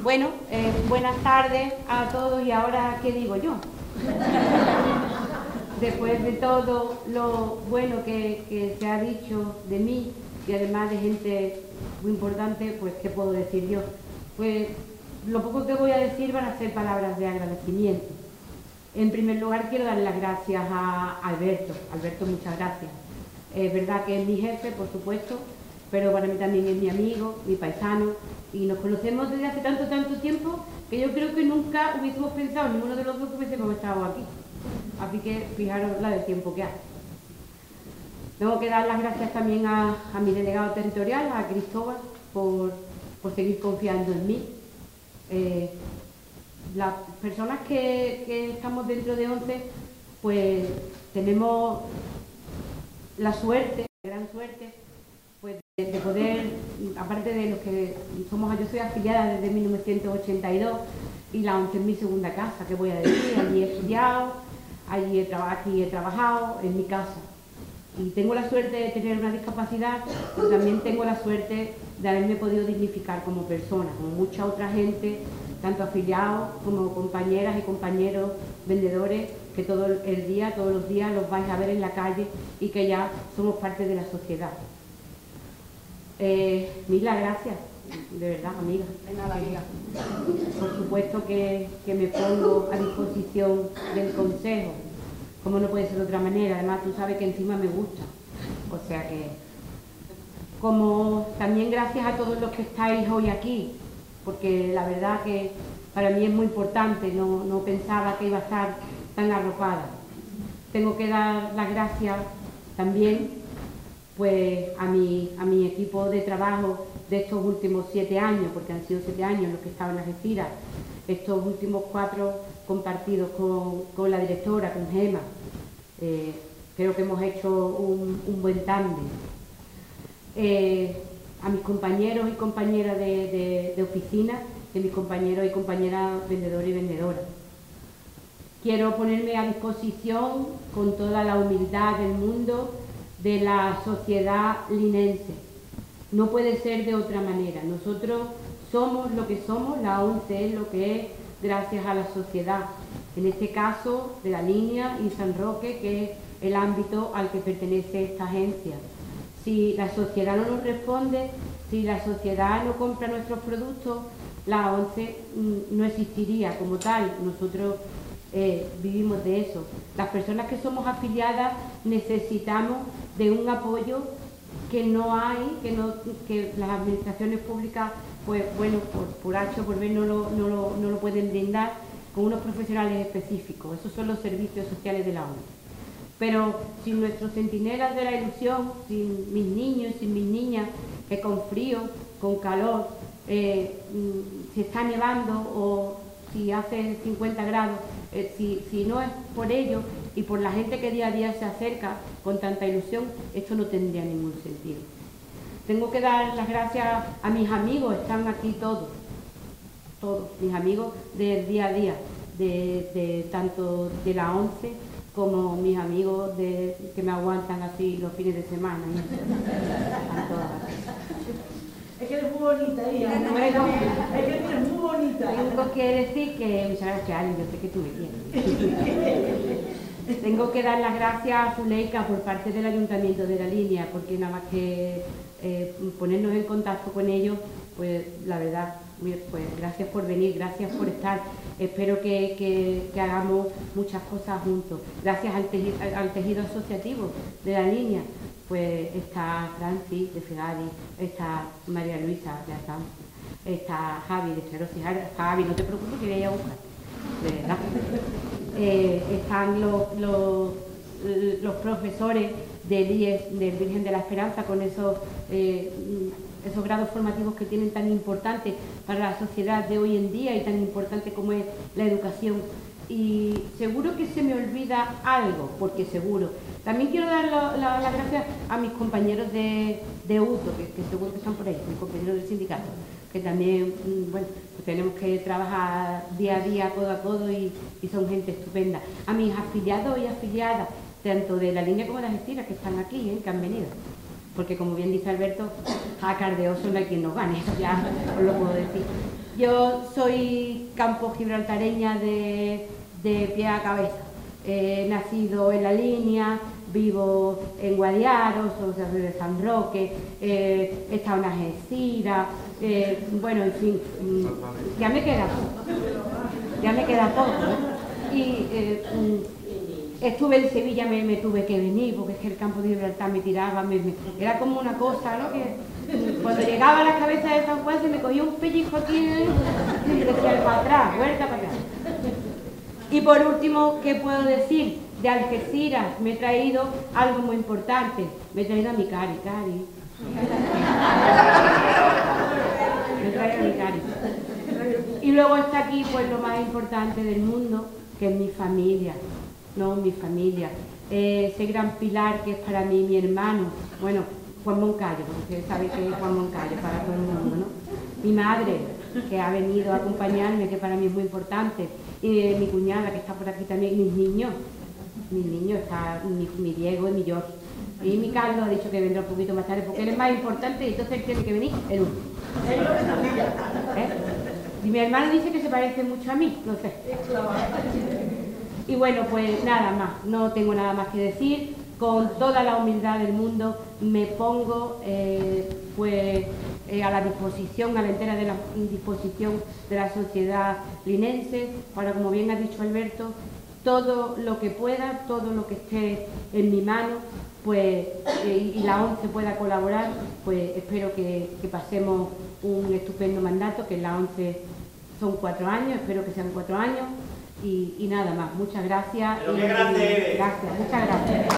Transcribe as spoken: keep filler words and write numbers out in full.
Bueno, eh, buenas tardes a todos y ahora, ¿qué digo yo? Después de todo lo bueno que, que se ha dicho de mí y además de gente muy importante, pues ¿qué puedo decir yo? Pues lo poco que voy a decir van a ser palabras de agradecimiento. En primer lugar quiero dar las gracias a Alberto. Alberto, muchas gracias. Es verdad que es mi jefe, por supuesto, pero para mí también es mi amigo, mi paisano, y nos conocemos desde hace tanto, tanto tiempo que yo creo que nunca hubiésemos pensado, ninguno de los dos, que hubiésemos estado aquí. Así que fijaros la del tiempo que hace. Tengo que dar las gracias también a, a mi delegado territorial, a Cristóbal, por, por seguir confiando en mí. Eh, las personas que, que estamos dentro de ONCE, pues tenemos la suerte, la gran suerte, pues de, de poder, aparte de los que somos, yo soy afiliada desde mil novecientos ochenta y dos y la ONCE es mi segunda casa, ¿qué voy a decir? Allí he estudiado, allí he, aquí he trabajado, en mi casa. Y tengo la suerte de tener una discapacidad, pero también tengo la suerte de haberme podido dignificar como persona, como mucha otra gente, tanto afiliados como compañeras y compañeros vendedores, que todo el día, todos los días los vais a ver en la calle y que ya somos parte de la sociedad. Eh, mil gracias, de verdad, amiga. De nada, amiga. Por supuesto que, que me pongo a disposición del consejo, como no puede ser de otra manera. Además, tú sabes que encima me gusta. O sea que, como también gracias a todos los que estáis hoy aquí, porque la verdad que para mí es muy importante, no, no pensaba que iba a estar tan arropada. Tengo que dar las gracias también pues a mi, a mi equipo de trabajo de estos últimos siete años, porque han sido siete años los que estaban en Algeciras, estos últimos cuatro compartidos con, con la directora, con Gema. Eh, creo que hemos hecho un, un buen tándem. Eh, a mis compañeros y compañeras de, de, de oficina, de mis compañeros y compañeras vendedores y vendedoras. Quiero ponerme a disposición con toda la humildad del mundo de la sociedad linense. No puede ser de otra manera. Nosotros somos lo que somos, la ONCE es lo que es gracias a la sociedad. En este caso de la línea y San Roque, que es el ámbito al que pertenece esta agencia. Si la sociedad no nos responde, si la sociedad no compra nuestros productos, la ONCE no existiría como tal. Nosotros eh, vivimos de eso. Las personas que somos afiliadas necesitamos de un apoyo que no hay, que, no, que las administraciones públicas, pues bueno, por, por H o por B no lo, no, lo, no lo pueden brindar con unos profesionales específicos. Esos son los servicios sociales de la ONCE. Pero sin nuestros centinelas de la ilusión, sin mis niños y sin mis niñas, que con frío, con calor, eh, si está nevando o si hace cincuenta grados, eh, si, si no es por ello y por la gente que día a día se acerca con tanta ilusión, esto no tendría ningún sentido. Tengo que dar las gracias a mis amigos, están aquí todos, todos, mis amigos del día a día, de, de tanto de la ONCE, como mis amigos de, que me aguantan así los fines de semana. Es que eres muy bonita, ella. Bueno, es que eres muy bonita. Tengo que decir que, muchas gracias, Ali, yo sé que tú me quieres. Tengo que dar las gracias a Zuleika por parte del Ayuntamiento de la Línea, porque nada más que eh, ponernos en contacto con ellos, pues la verdad, pues gracias por venir, gracias por estar. Espero que, que, que hagamos muchas cosas juntos. Gracias al tejido, al tejido asociativo de la Línea, pues está Francis de Fegadi, está María Luisa de Azam, está Javi de Esclerosis. Javi, no te preocupes que voy a buscar, de verdad. Eh, están los, los, los profesores del I E S, del Virgen de la Esperanza, con esos, eh, esos grados formativos que tienen tan importantes para la sociedad de hoy en día y tan importante como es la educación. Y seguro que se me olvida algo, porque seguro. También quiero dar las la, la gracias a mis compañeros de, de U T O, que, que seguro que están por ahí, mis compañeros del sindicato, que también, bueno, pues tenemos que trabajar día a día, codo a codo, y, y son gente estupenda. A mis afiliados y afiliadas, tanto de la Línea como de las Algeciras, que están aquí, ¿eh? Que han venido. Porque como bien dice Alberto, a Cardeoso no hay quien nos gane, eso ya os lo puedo decir. Yo soy campo-gibraltareña de, de pie a cabeza. He nacido en la línea, vivo en Guadiaros, o sea, de San Roque, eh, he estado en Algeciras, eh, bueno, en fin, ya me queda poco, ya me queda poco, ¿eh? Y eh, estuve en Sevilla, me, me tuve que venir, porque es que el campo de Gibraltar me tiraba, me, me, era como una cosa, ¿no? Que cuando llegaba a la cabeza de San Juan se me cogía un pellizco aquí y me decía para atrás, vuelta para atrás. Y por último, ¿qué puedo decir? De Algeciras me he traído algo muy importante, me he traído a mi Cari, Cari. Me he traído a mi Cari. Y luego está aquí pues lo más importante del mundo, que es mi familia, no mi familia. Eh, ese gran pilar que es para mí mi hermano, bueno, Juan Moncayo, porque ustedes saben que es Juan Moncayo para todo el mundo, ¿no? Mi madre, que ha venido a acompañarme, que para mí es muy importante, y eh, mi cuñada, que está por aquí también, y mis niños, mis niños, está mi, mi Diego y mi George. Y mi Carlos ha dicho que vendrá un poquito más tarde, porque él es más importante y entonces él tiene que venir el último. ¿Eh? Y mi hermano dice que se parece mucho a mí, no sé. Y bueno, pues nada más, no tengo nada más que decir. Con toda la humildad del mundo me pongo eh, pues, eh, a la disposición, a la entera de la disposición de la sociedad linense, para, como bien ha dicho Alberto, todo lo que pueda, todo lo que esté en mi mano, pues, eh, y la ONCE pueda colaborar, pues espero que, que pasemos un estupendo mandato, que en la ONCE son cuatro años, espero que sean cuatro años, y, y nada más. Muchas gracias. Pero qué grande eres. Gracias, muchas gracias.